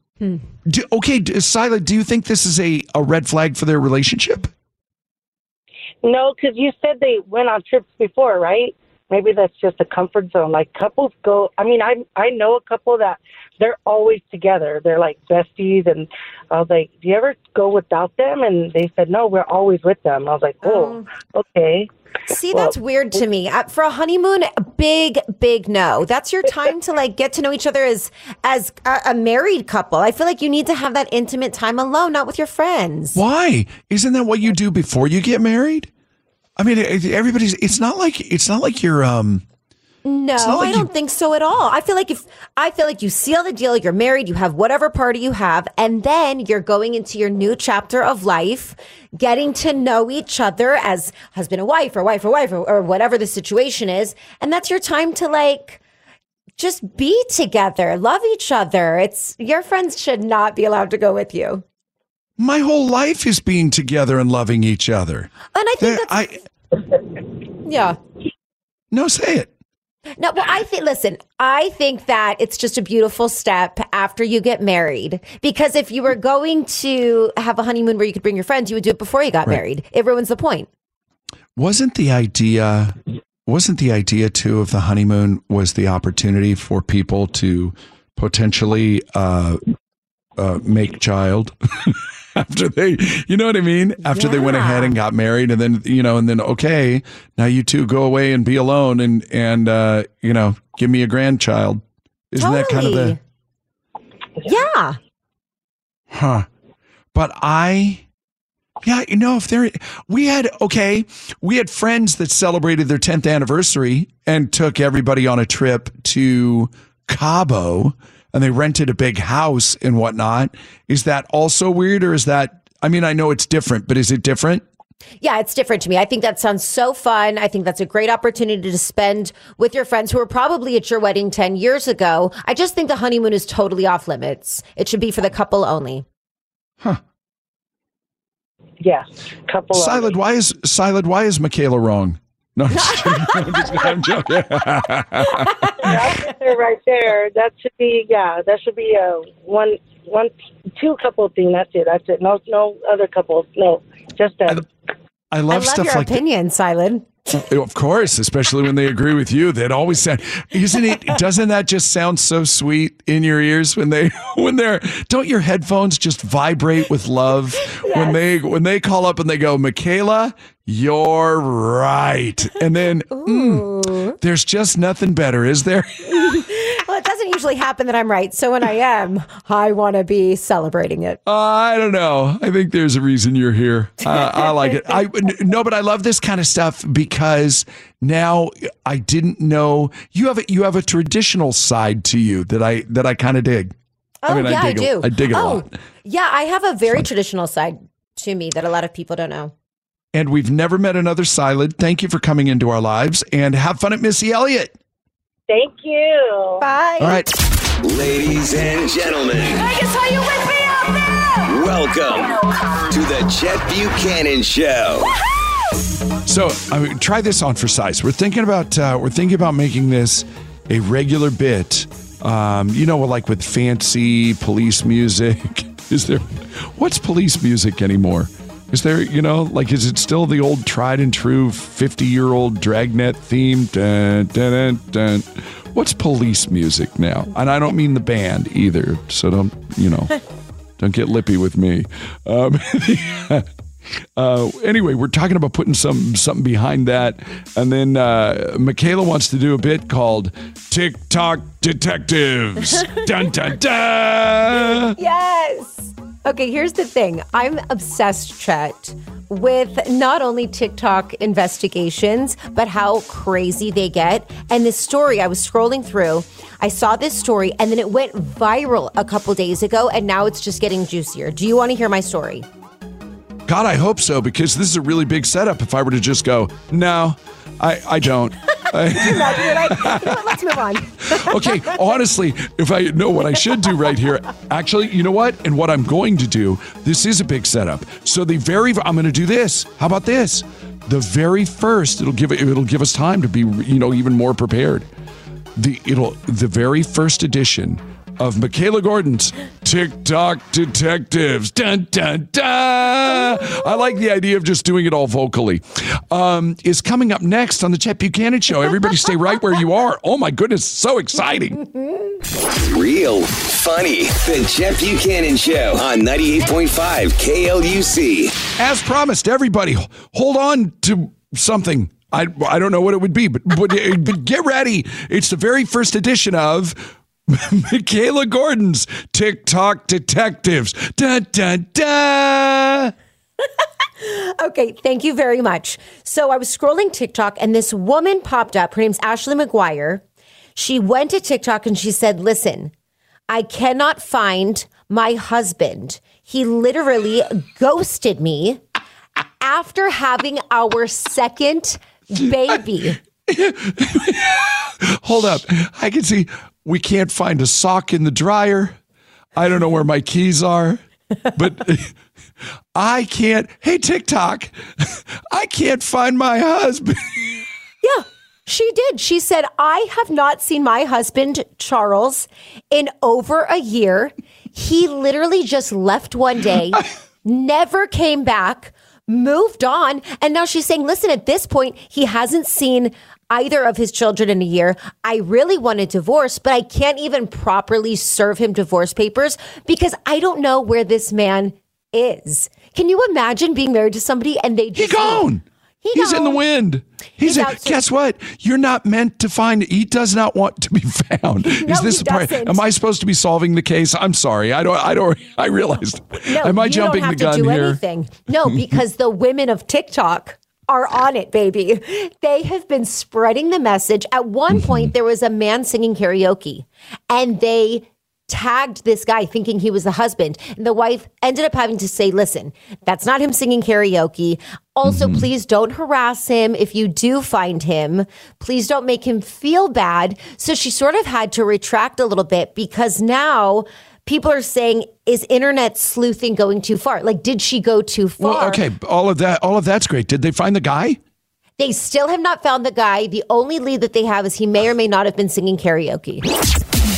S6: do you think this is a red flag for their relationship?
S15: No, because you said they went on trips before, right? Maybe that's just a comfort zone. Like couples go. I mean, I know a couple that they're always together. They're like besties, and I was like, "Do you ever go without them?" And they said, "No, we're always with them." I was like, "Oh, okay."
S7: See, that's weird to me. For a honeymoon, big no. That's your time to like get to know each other as a married couple. I feel like you need to have that intimate time alone, not with your friends.
S6: Why? Isn't that what you do before you get married? I mean, it's not like you're
S7: No, I don't think so at all. I feel like you seal the deal, you're married, you have whatever party you have, and then you're going into your new chapter of life, getting to know each other as husband and wife or whatever the situation is, and that's your time to like just be together, love each other. It's your friends should not be allowed to go with you.
S6: My whole life is being together and loving each other.
S7: And I think yeah.
S6: No, say it.
S7: No, well, I think that it's just a beautiful step after you get married. Because if you were going to have a honeymoon where you could bring your friends, you would do it before you got married. It ruins the point.
S6: Wasn't the idea too of the honeymoon was the opportunity for people to potentially make child after they, you know what I mean? After they went ahead and got married, and then, okay, now you two go away and be alone and give me a grandchild. Isn't that kind of the?
S7: Yeah.
S6: Huh. But we had friends that celebrated their 10th anniversary and took everybody on a trip to Cabo. And they rented a big house and whatnot. Is that also weird, or is that? I mean, I know it's different, but is it different?
S7: Yeah, it's different to me. I think that sounds so fun. I think that's a great opportunity to spend with your friends who were probably at your wedding 10 years ago. I just think the honeymoon is totally off limits. It should be for the couple only.
S6: Huh.
S15: Yeah, couple.
S6: Silent. Why is Michaela wrong? No, I'm joking.
S15: Right there. That should be a one, two couple thing. That's it. No other couples. No, just that.
S6: I love stuff
S7: your
S6: like that.
S7: opinion, Silent.
S6: Of course, especially when they agree with you. That always sound, doesn't that just sound so sweet in your ears when don't your headphones just vibrate with love? Yes. When they call up and they go, Michaela, you're right. And then there's just nothing better, is there?
S7: Well, it doesn't usually happen that I'm right. So when I am, I want to be celebrating it.
S6: I don't know. I think there's a reason you're here. I like it. But I love this kind of stuff because now I didn't know you have a traditional side to you that I kind of dig.
S7: Oh, I do.
S6: I dig it a lot.
S7: Yeah, I have a very traditional side to me that a lot of people don't know.
S6: And we've never met another Silent. Thank you for coming into our lives and have fun at Missy Elliott.
S12: Thank you.
S7: Bye.
S6: All right.
S4: Ladies and gentlemen.
S5: Vegas, are you with me out there?
S4: Welcome to the Chet Buchanan Show.
S6: So try this on for size. We're thinking about making this a regular bit. Like with fancy police music. What's police music anymore? Is there, is it still the old tried and true 50-year-old Dragnet theme? Dun, dun, dun, dun. What's police music now? And I don't mean the band either. So don't get lippy with me. Anyway, we're talking about putting something behind that. And then Michaela wants to do a bit called TikTok Detectives. Dun, dun, dun.
S7: Yes. Okay, here's the thing. I'm obsessed, Chet, with not only TikTok investigations, but how crazy they get. And this story, I was scrolling through, I saw this story, and then it went viral a couple days ago, and now it's just getting juicier. Do you want to hear my story?
S6: God, I hope so, because this is a really big setup. If I were to just go, no, I don't.
S7: You're like, let's move on.
S6: Okay, honestly, if I know what I should do right here, actually, you know what? And what I'm going to do, this is a big setup. So I'm going to do this. How about this? The very first, it'll give us time to be, even more prepared. The very first edition of Michaela Gordon's TikTok Detectives. Dun, dun, dun. I like the idea of just doing it all vocally. Is coming up next on the Chet Buchanan Show. Everybody stay right where you are. Oh my goodness, so exciting.
S4: Real funny. The Chet Buchanan Show on 98.5 KLUC.
S6: As promised, everybody, hold on to something. I don't know what it would be, but get ready. It's the very first edition of Michaela Gordon's TikTok Detectives. Dun, dun, dun.
S7: Okay, thank you very much. So I was scrolling TikTok and this woman popped up. Her name's Ashley McGuire. She went to TikTok and she said, listen, I cannot find my husband. He literally ghosted me after having our second baby.
S6: Hold up. I can see we can't find a sock in the dryer. I don't know where my keys are, but I can't. Hey, TikTok, I can't find my husband.
S7: Yeah, she did. She said, I have not seen my husband, Charles, in over a year. He literally just left one day, never came back, moved on. And now she's saying, listen, at this point, he hasn't seen either of his children in a year. I really want a divorce, but I can't even properly serve him divorce papers because I don't know where this man is. Can you imagine being married to somebody and they just...
S6: He's gone. He's in the wind. Guess what? You're not meant to find. He does not want to be found.
S7: No,
S6: is this the part? Am I supposed to be solving the case? I'm sorry. I realized.
S7: No,
S6: am I jumping the gun here?
S7: Anything. No, because the women of TikTok are on it, baby. They have been spreading the message. At one point, there was a man singing karaoke, and they tagged this guy thinking he was the husband. And the wife ended up having to say, listen, that's not him singing karaoke. Also, please don't harass him. If you do find him, please don't make him feel bad. So she sort of had to retract a little bit because now people are saying, is internet sleuthing going too far? Like, did she go too far?
S6: Well, okay, all of that's great. Did they find the guy?
S7: They still have not found the guy. The only lead that they have is he may or may not have been singing karaoke.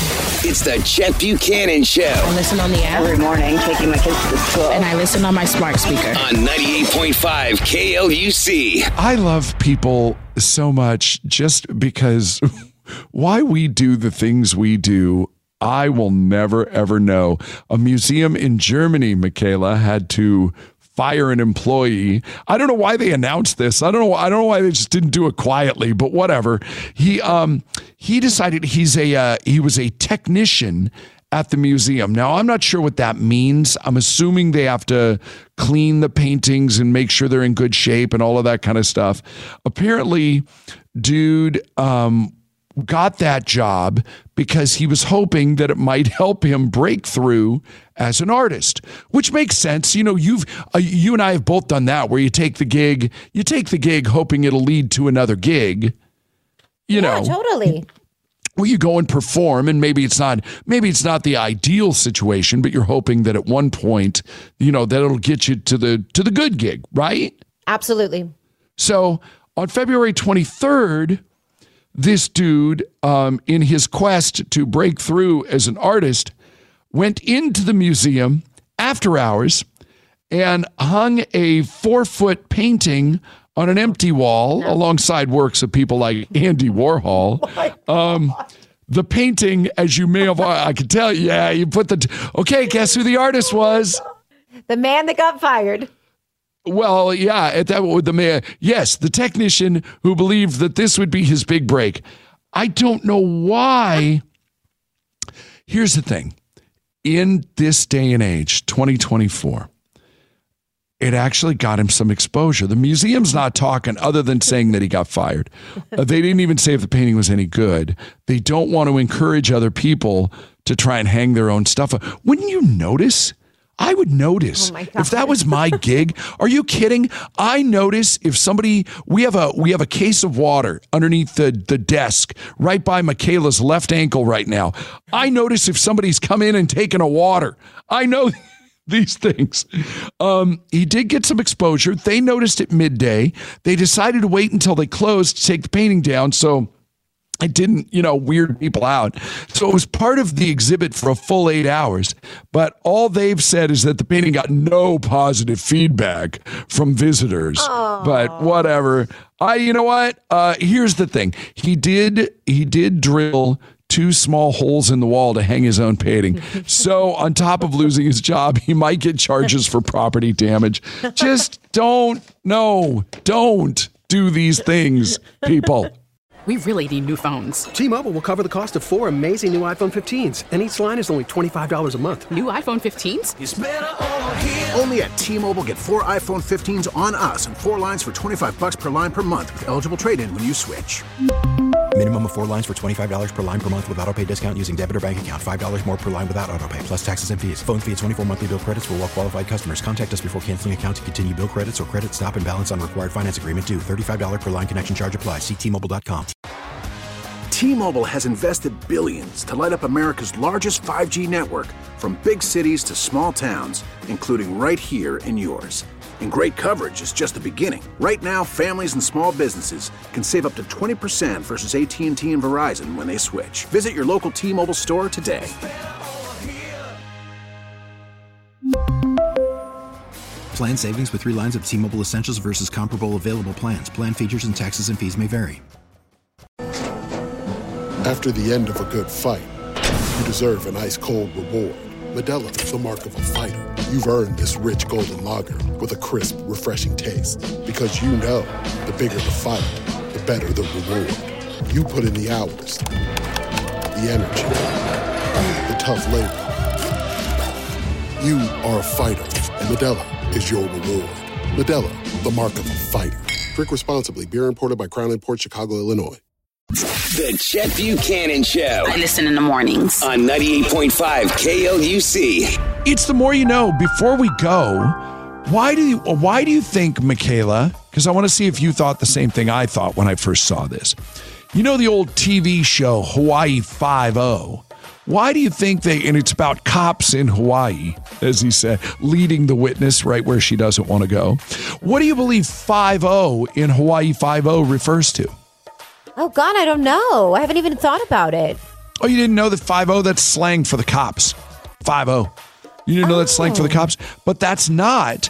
S4: It's the Chet Buchanan Show.
S16: I listen on the app every morning, taking my kids to school. And I listen on my smart speaker.
S4: On 98.5 KLUC.
S6: I love people so much just because why we do the things we do, I will never, ever know. A museum in Germany, Michaela, had to fire an employee. I don't know why they announced this. I don't know why they just didn't do it quietly, but whatever. He decided he was a technician at the museum. Now, I'm not sure what that means. I'm assuming they have to clean the paintings and make sure they're in good shape and all of that kind of stuff. Apparently, dude got that job because he was hoping that it might help him break through as an artist, which makes sense. You know, you and I have both done that, where you take the gig hoping it'll lead to another gig. You know,
S7: totally.
S6: Well, you go and perform, and maybe it's not the ideal situation, but you're hoping that at one point, you know, that it'll get you to the good gig, right?
S7: Absolutely.
S6: So on February 23rd, this dude, in his quest to break through as an artist, went into the museum after hours and hung a 4-foot painting on an empty wall alongside works of people like Andy Warhol. The painting, as you may have, I can tell, you put okay, guess who the artist was?
S7: The man that got fired.
S6: Well, yeah, the man. Yes, the technician who believed that this would be his big break. I don't know why. Here's the thing. In this day and age, 2024, it actually got him some exposure. The museum's not talking other than saying that he got fired. They didn't even say if the painting was any good. They don't want to encourage other people to try and hang their own stuff up. Wouldn't you notice? I would notice if that was my gig. Are you kidding? I notice if somebody, we have a case of water underneath the desk right by Michaela's left ankle right now. I notice if somebody's come in and taken a water. I know these things. He did get some exposure. They noticed at midday. They decided to wait until they closed to take the painting down. So it didn't, weird people out. So it was part of the exhibit for a full 8 hours. But all they've said is that the painting got no positive feedback from visitors. Aww. But whatever. You know what? Here's the thing. He did drill 2 small holes in the wall to hang his own painting. So on top of losing his job, he might get charges for property damage. Just don't do these things, people.
S17: We really need new phones.
S18: T-Mobile will cover the cost of 4 amazing new iPhone 15s, and each line is only $25 a month.
S17: New iPhone 15s?
S19: It's better over here. Only at T-Mobile, get 4 iPhone 15s on us and 4 lines for $25 per line per month with eligible trade-in when you switch.
S20: Minimum of 4 lines for $25 per line per month with autopay discount using debit or bank account. $5 more per line without autopay, plus taxes and fees. Phone fee at 24 monthly bill credits for well-qualified customers. Contact us before canceling account to continue bill credits or credit stop and balance on required finance agreement due. $35 per line connection charge applies. See T-Mobile.com.
S19: T-Mobile has invested billions to light up America's largest 5G network, from big cities to small towns, including right here in yours. And great coverage is just the beginning. Right now, families and small businesses can save up to 20% versus AT&T and Verizon when they switch. Visit your local T-Mobile store today.
S20: Plan savings with 3 lines of T-Mobile Essentials versus comparable available plans. Plan features and taxes and fees may vary.
S21: After the end of a good fight, you deserve an ice-cold reward. Modelo, the mark of a fighter. You've earned this rich golden lager with a crisp, refreshing taste. Because you know, the bigger the fight, the better the reward. You put in the hours, the energy, the tough labor. You are a fighter, and Modelo is your reward. Modelo, the mark of a fighter. Drink responsibly. Beer imported by Crown Imports, Chicago, Illinois.
S4: The Chet Buchanan Show.
S16: I listen in the mornings.
S4: On 98.5 KLUC.
S6: It's the more you know. Before we go, why do you think, Michaela, because I want to see if you thought the same thing I thought when I first saw this. You know the old TV show Hawaii Five-0? Why do you think and it's about cops in Hawaii, as he said, leading the witness right where she doesn't want to go. What do you believe 5-0 in Hawaii Five-0 refers to?
S7: Oh, God, I don't know. I haven't even thought about it.
S6: Oh, you didn't know that 5-0, that's slang for the cops. 5-0. You didn't know that's slang for the cops? But that's not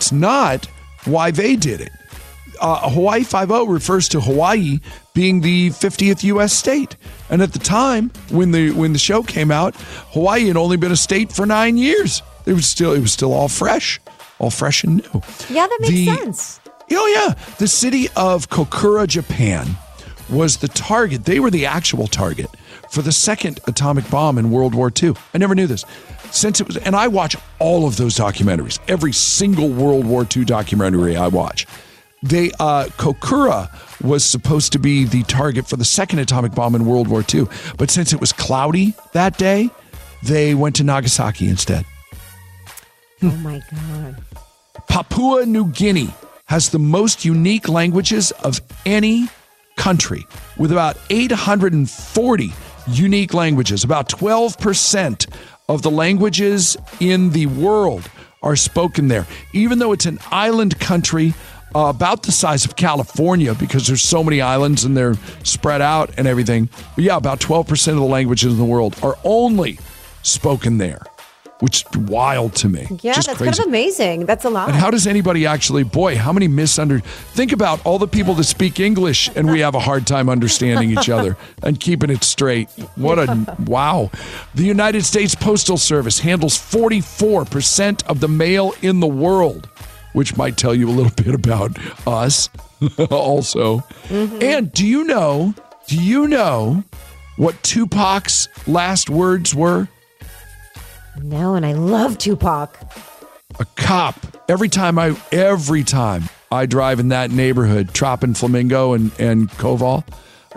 S6: why they did it. Hawaii 5-0 refers to Hawaii being the 50th U.S. state. And at the time, when the show came out, Hawaii had only been a state for 9 years. It was still all fresh and new.
S7: Yeah, that makes sense.
S6: Oh, yeah. The city of Kokura, Japan was the target. They were the actual target for the second atomic bomb in World War II. I never knew this. And I watch all of those documentaries. Every single World War II documentary I watch. Kokura was supposed to be the target for the second atomic bomb in World War II. But since it was cloudy that day, they went to Nagasaki instead.
S7: Oh, my God.
S6: Papua New Guinea has the most unique languages of any country, with about 840 unique languages. About 12% of the languages in the world are spoken there. Even though it's an island country, about the size of California, because there's so many islands and they're spread out and everything. But yeah, about 12% of the languages in the world are only spoken there, which is wild to me.
S7: Yeah,
S6: just
S7: that's
S6: crazy.
S7: kind of amazing. That's a lot.
S6: And how does anybody actually, how many think about all the people that speak English and we have a hard time understanding each other and keeping it straight. Wow. The United States Postal Service handles 44% of the mail in the world, which might tell you a little bit about us also. Mm-hmm. And do you know what Tupac's last words were?
S7: No, and I love Tupac.
S6: A cop. Every time I drive in that neighborhood, Trop Flamingo and Koval,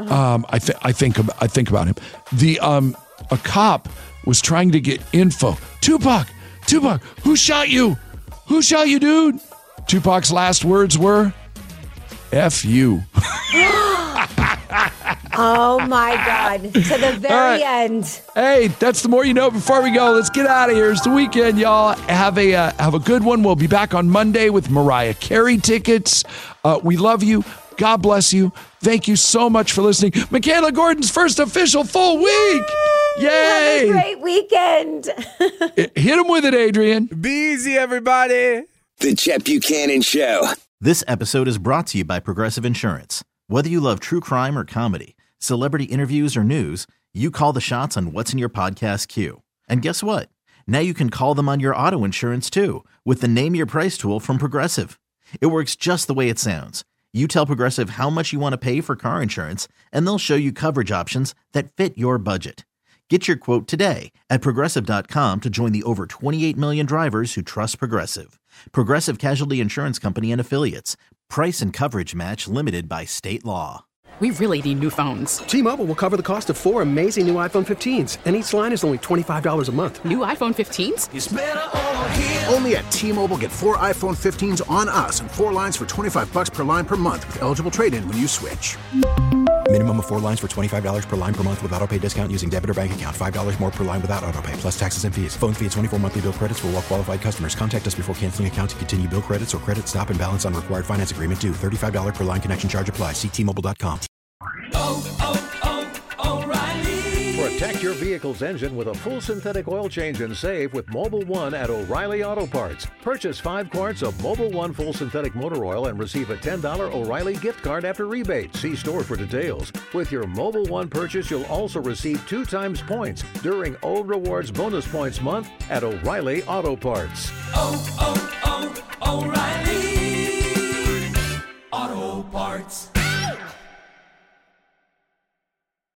S6: I think about him. A cop was trying to get info. Tupac, who shot you? Who shot you, dude? Tupac's last words were, F you.
S7: Oh, my God. To the very end.
S6: Hey, that's the more you know. Before we go, let's get out of here. It's the weekend, y'all. Have a good one. We'll be back on Monday with Mariah Carey tickets. We love you. God bless you. Thank you so much for listening. Michaela Gordon's first official full week. Yay!
S7: Have a great weekend.
S6: Hit him with it, Adrian.
S10: Be easy, everybody.
S4: The Chet Buchanan Show.
S2: This episode is brought to you by Progressive Insurance. Whether you love true crime or comedy, celebrity interviews or news, you call the shots on what's in your podcast queue. And guess what? Now you can call them on your auto insurance too with the Name Your Price tool from Progressive. It works just the way it sounds. You tell Progressive how much you want to pay for car insurance, and they'll show you coverage options that fit your budget. Get your quote today at Progressive.com to join the over 28 million drivers who trust Progressive. Progressive Casualty Insurance Company and Affiliates. Price and coverage match limited by state law.
S17: We really need new phones.
S18: T-Mobile will cover the cost of 4 amazing new iPhone 15s, and each line is only $25 a month.
S17: New iPhone 15s?
S19: It's better over here. Only at T-Mobile, get 4 iPhone 15s on us and 4 lines for $25 per line per month with eligible trade-in when you switch.
S20: Minimum of 4 lines for $25 per line per month with autopay discount using debit or bank account. $5 more per line without autopay, plus taxes and fees. Phone fee at 24 monthly bill credits for well-qualified customers. Contact us before canceling account to continue bill credits or credit stop and balance on required finance agreement due. $35 per line connection charge applies. See T-Mobile.com.
S1: O'Reilly. Protect your vehicle's engine with a full synthetic oil change and save with Mobil 1 at O'Reilly Auto Parts. Purchase 5 quarts of Mobil 1 full synthetic motor oil and receive a $10 O'Reilly gift card after rebate. See store for details. With your Mobil 1 purchase, you'll also receive 2 times points during O Rewards Bonus Points Month at O'Reilly Auto Parts.
S9: O'Reilly Auto Parts.